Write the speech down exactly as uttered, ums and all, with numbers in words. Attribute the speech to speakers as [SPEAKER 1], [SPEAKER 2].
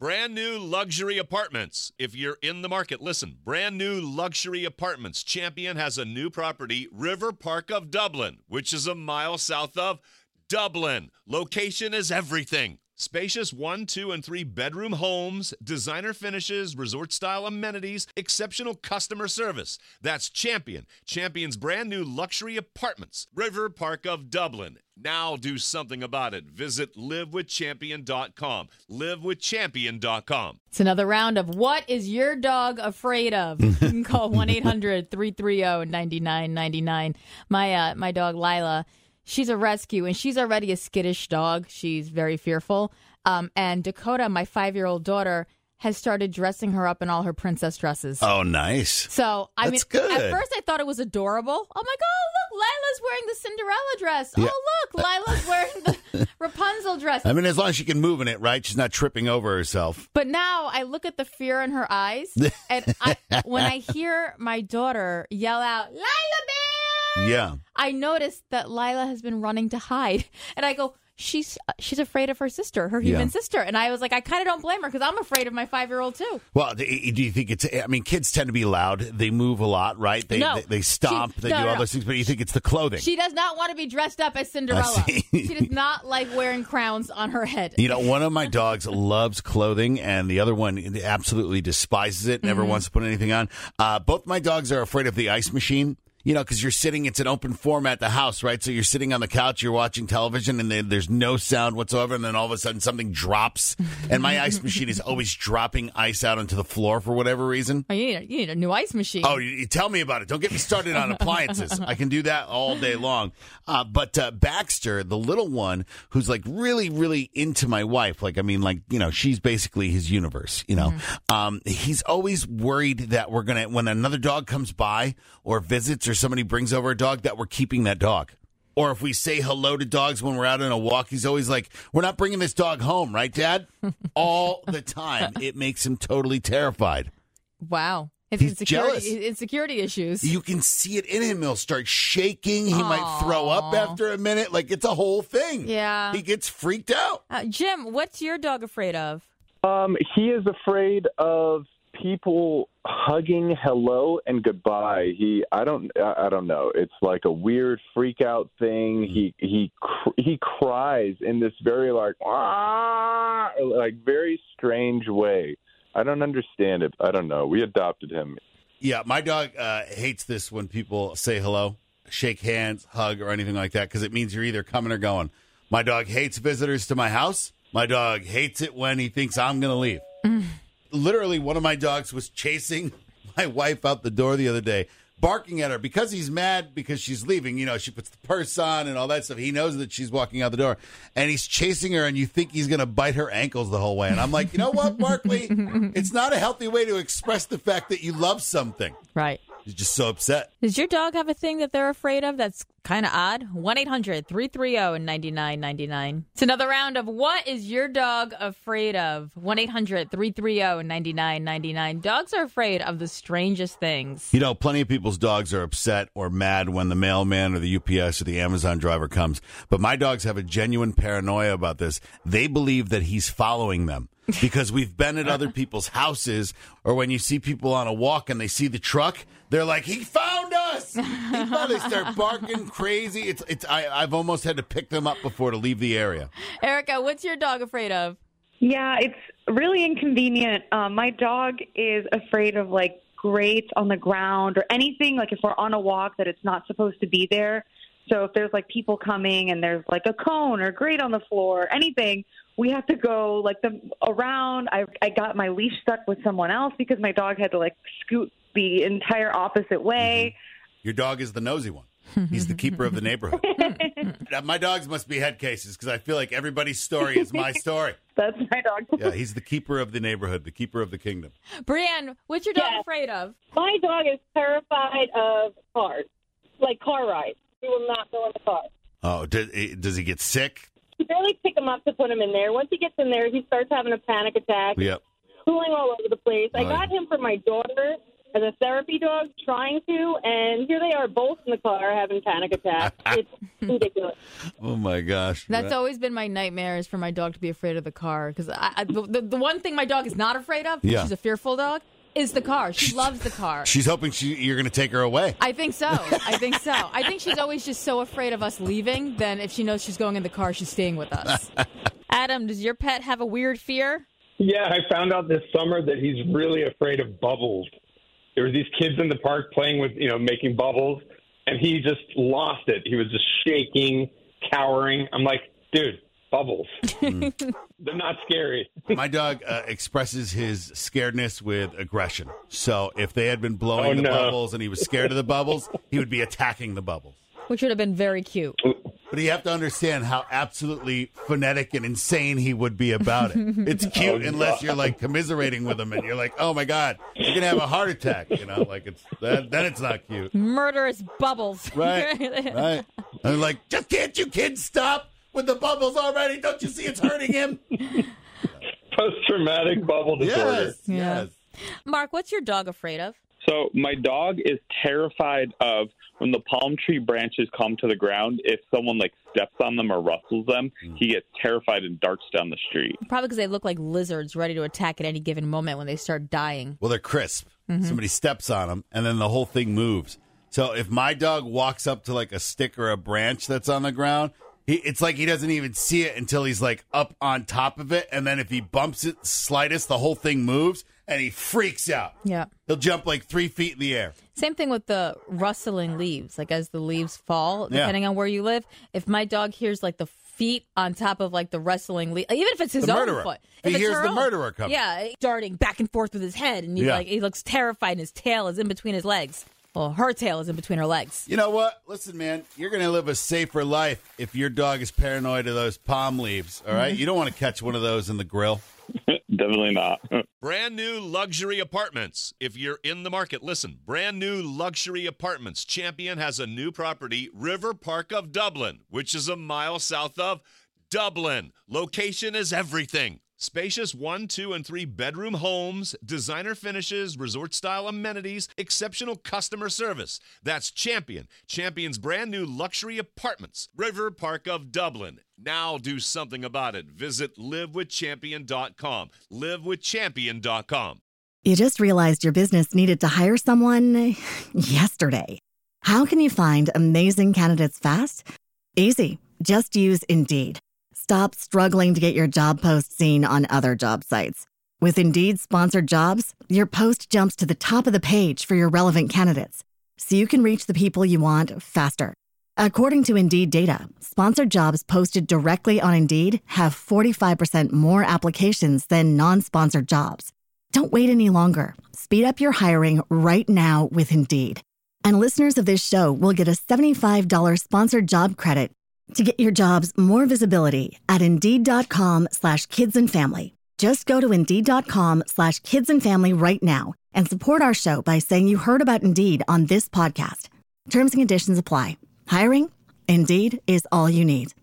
[SPEAKER 1] Brand new luxury apartments. If you're in the market, listen. Brand new luxury apartments. Champion has a new property, River Park of Dublin, which is a mile south of Dublin. Location is everything. Spacious one, two, and three bedroom homes, designer finishes, resort-style amenities, exceptional customer service. That's Champion. Champion's brand new luxury apartments. River Park of Dublin. Now do something about it. Visit live with champion dot com. live with champion dot com.
[SPEAKER 2] It's another round of What is Your Dog Afraid Of? You can call one eight hundred three three zero nine nine nine nine. My, uh, my dog, Lila, she's a rescue, and she's already a skittish dog. She's very fearful. Um, and Dakota, my five-year-old daughter, has started dressing her up in all her princess dresses.
[SPEAKER 3] Oh, nice.
[SPEAKER 2] So, I
[SPEAKER 3] That's
[SPEAKER 2] mean,
[SPEAKER 3] good.
[SPEAKER 2] at first I thought it was adorable. I'm like, oh, look, Lila's wearing the Cinderella dress.
[SPEAKER 3] Yeah.
[SPEAKER 2] Oh, look, Lila's wearing the Rapunzel dress.
[SPEAKER 3] I mean, as long as she can move in it, right? She's not tripping over herself.
[SPEAKER 2] But now I look at the fear in her eyes, and I, when I hear my daughter yell out, Lila Bear!
[SPEAKER 3] Yeah.
[SPEAKER 2] I notice that Lila has been running to hide. And I go, she's she's afraid of her sister, her human
[SPEAKER 3] Yeah.
[SPEAKER 2] sister. And I was like, I kind of don't blame her because I'm afraid of my five-year-old too.
[SPEAKER 3] Well, do you think it's, I mean, kids tend to be loud. They move a lot, right? They
[SPEAKER 2] No.
[SPEAKER 3] they, they stomp.
[SPEAKER 2] She-
[SPEAKER 3] they
[SPEAKER 2] no,
[SPEAKER 3] do
[SPEAKER 2] no,
[SPEAKER 3] all
[SPEAKER 2] no.
[SPEAKER 3] those things. But you think it's the clothing.
[SPEAKER 2] She does not want to be dressed up as Cinderella.
[SPEAKER 3] see.
[SPEAKER 2] She does not like wearing crowns on her head.
[SPEAKER 3] You know, one of my dogs loves clothing, and the other one absolutely despises it, never
[SPEAKER 2] Mm-hmm.
[SPEAKER 3] wants to put anything on. Uh, both my dogs are afraid of the ice machine. You know, because you're sitting, it's an open format at the house, right? So you're sitting on the couch, you're watching television, and then there's no sound whatsoever, and then all of a sudden something drops. And my ice machine is always dropping ice out onto the floor for whatever reason.
[SPEAKER 2] Oh, you, need a, you need a new ice machine.
[SPEAKER 3] Oh, you, you tell me about it. Don't get me started on appliances. I can do that all day long. Uh, but uh, Baxter, the little one, who's like really, really into my wife, like, I mean, like, you know, she's basically his universe, you know.
[SPEAKER 2] Mm-hmm.
[SPEAKER 3] Um, he's always worried that we're going to, when another dog comes by or visits or somebody brings over a dog, that we're keeping that dog. Or if we say hello to dogs when we're out on a walk, he's always like, we're not bringing this dog home, right, Dad? All the time. It makes him totally terrified.
[SPEAKER 2] Wow. It's
[SPEAKER 3] He's
[SPEAKER 2] insecurity,
[SPEAKER 3] jealous.
[SPEAKER 2] insecurity issues.
[SPEAKER 3] You can see it in him. He'll start shaking. He might throw up after a minute. Like, it's a whole thing.
[SPEAKER 2] Yeah.
[SPEAKER 3] He gets freaked out.
[SPEAKER 2] Uh, Jim, what's your dog afraid of?
[SPEAKER 4] Um, he is afraid of people hugging hello and goodbye. He, I don't, I I don't know. It's like a weird freak out thing. He, he, cr- he cries in this very like, ah, like very strange way. I don't understand it. I don't know. We adopted him.
[SPEAKER 3] Yeah, my dog uh, hates this when people say hello, shake hands, hug, or anything like that, because it means you're either coming or going. My dog hates visitors to my house. My dog hates it when he thinks I'm going to leave. Literally, one of my dogs was chasing my wife out the door the other day, barking at her because he's mad because she's leaving. You know, she puts the purse on and all that stuff. He knows that she's walking out the door, and he's chasing her, and you think he's going to bite her ankles the whole way. And I'm like, you know what, Barkley? It's not a healthy way to express the fact that you love something.
[SPEAKER 2] Right.
[SPEAKER 3] He's just so upset.
[SPEAKER 2] Does your dog have a thing that they're afraid of that's kind of odd? one eight hundred three three zero nine nine nine nine. It's another round of What is Your Dog Afraid Of? one eight hundred three three zero nine nine nine nine. Dogs are afraid of the strangest things.
[SPEAKER 3] You know, plenty of people's dogs are upset or mad when the mailman or the U P S or the Amazon driver comes. But my dogs have a genuine paranoia about this. They believe that he's following them. Because we've been at other people's houses, or when you see people on a walk and they see the truck, they're like, "He found us!" He found, they start barking crazy. It's it's. I, I've almost had to pick them up before to leave the area.
[SPEAKER 2] Erica, what's your dog afraid of?
[SPEAKER 5] Yeah, it's really inconvenient. Um, my dog is afraid of like grates on the ground or anything. Like if we're on a walk that it's not supposed to be there. So if there's like people coming and there's like a cone or grate on the floor, anything, we have to go like the around. I I got my leash stuck with someone else because my dog had to like scoot the entire opposite way.
[SPEAKER 3] Mm-hmm. Your dog is the nosy one. He's the keeper of the neighborhood. My dogs must be head cases because I feel like everybody's story is my story.
[SPEAKER 5] That's my dog.
[SPEAKER 3] Yeah, he's the keeper of the neighborhood, the keeper of the kingdom.
[SPEAKER 2] Brienne, what's your dog
[SPEAKER 6] Yeah.
[SPEAKER 2] afraid of?
[SPEAKER 6] My dog is terrified of cars, like car rides. He will not go in the car.
[SPEAKER 3] Oh, does, does he get sick?
[SPEAKER 6] You barely pick him up to put him in there. Once he gets in there, he starts having a panic attack,
[SPEAKER 3] Yep.
[SPEAKER 6] cooling all over the place. I
[SPEAKER 3] Oh,
[SPEAKER 6] got him for my daughter as a therapy dog trying to, and here they are both in the car having panic attacks. It's ridiculous.
[SPEAKER 3] Oh, my gosh.
[SPEAKER 2] That's always been my nightmare is for my dog to be afraid of the car. Because I, I, the, the one thing my dog is not afraid of,
[SPEAKER 3] Yeah.
[SPEAKER 2] she's a fearful dog, is the car. She loves the car.
[SPEAKER 3] She's hoping she, you're going to take her away.
[SPEAKER 2] I think so. I think so. I think she's always just so afraid of us leaving, then if she knows she's going in the car, she's staying with us. Adam, does your pet have a weird fear?
[SPEAKER 7] Yeah, I found out this summer that he's really afraid of bubbles. There were these kids in the park playing with, you know, making bubbles, and he just lost it. He was just shaking, cowering. I'm like, dude, bubbles. Mm. They're not scary.
[SPEAKER 3] My dog uh, expresses his scaredness with aggression. So if they had been blowing
[SPEAKER 7] Oh,
[SPEAKER 3] the
[SPEAKER 7] no.
[SPEAKER 3] bubbles and he was scared of the bubbles, he would be attacking the bubbles.
[SPEAKER 2] Which would have been very cute.
[SPEAKER 3] But you have to understand how absolutely phonetic and insane he would be about it. It's cute
[SPEAKER 7] Oh,
[SPEAKER 3] unless
[SPEAKER 7] God.
[SPEAKER 3] you're like commiserating with him and you're like, oh my God, you're gonna have a heart attack. You know, like it's that, then it's not cute.
[SPEAKER 2] Murderous bubbles.
[SPEAKER 3] Right. Right. And like, just can't you kids stop with the bubbles already? Don't you see it's hurting him?
[SPEAKER 7] Post-traumatic bubble disorder.
[SPEAKER 3] Yes.
[SPEAKER 2] Yeah.
[SPEAKER 3] Yes.
[SPEAKER 2] Mark, what's your dog afraid of?
[SPEAKER 8] So my dog is terrified of when the palm tree branches come to the ground. If someone like steps on them or rustles them,
[SPEAKER 3] Mm.
[SPEAKER 8] he gets terrified and darts down the street.
[SPEAKER 2] Probably because they look like lizards ready to attack at any given moment when they start dying.
[SPEAKER 3] Well, they're crisp.
[SPEAKER 2] Mm-hmm.
[SPEAKER 3] Somebody steps on them, and then the whole thing moves. So if my dog walks up to like a stick or a branch that's on the ground, he, it's like he doesn't even see it until he's like up on top of it. And then if he bumps it slightest, the whole thing moves, and he freaks out.
[SPEAKER 2] Yeah.
[SPEAKER 3] He'll jump like three feet in the air.
[SPEAKER 2] Same thing with the rustling leaves. Like as the leaves fall,
[SPEAKER 3] Yeah.
[SPEAKER 2] depending on where you live, if my dog hears like the feet on top of like the rustling leaf, even if it's his
[SPEAKER 3] The
[SPEAKER 2] own
[SPEAKER 3] murderer.
[SPEAKER 2] foot,
[SPEAKER 3] He
[SPEAKER 2] if it's
[SPEAKER 3] hears
[SPEAKER 2] her
[SPEAKER 3] the
[SPEAKER 2] own-
[SPEAKER 3] murderer coming.
[SPEAKER 2] Yeah, darting back and forth with his head, and he's
[SPEAKER 3] Yeah.
[SPEAKER 2] like he looks terrified, and his tail is in between his legs. Well, her tail is in between her legs.
[SPEAKER 3] You know what? Listen, man, you're going to live a safer life if your dog is paranoid of those palm leaves, all right? You don't want to catch one of those in the grill.
[SPEAKER 8] Definitely not.
[SPEAKER 1] Brand new luxury apartments. If you're in the market, listen. Brand new luxury apartments. Champion has a new property, River Park of Dublin, which is a mile south of Dublin. Location is everything. Spacious one, two, and three bedroom homes, designer finishes, resort-style amenities, exceptional customer service. That's Champion. Champion's brand new luxury apartments, River Park of Dublin. Now do something about it. Visit live with champion dot com. live with champion dot com.
[SPEAKER 9] You just realized your business needed to hire someone yesterday. How can you find amazing candidates fast? Easy. Just use Indeed. Stop struggling to get your job post seen on other job sites. With Indeed sponsored jobs, your post jumps to the top of the page for your relevant candidates, so you can reach the people you want faster. According to Indeed data, sponsored jobs posted directly on Indeed have forty-five percent more applications than non-sponsored jobs. Don't wait any longer. Speed up your hiring right now with Indeed. And listeners of this show will get a seventy-five dollars sponsored job credit to get your jobs more visibility at Indeed.com slash kids and family. Just go to Indeed.com slash kids and family right now and support our show by saying you heard about Indeed on this podcast. Terms and conditions apply. Hiring? Indeed is all you need.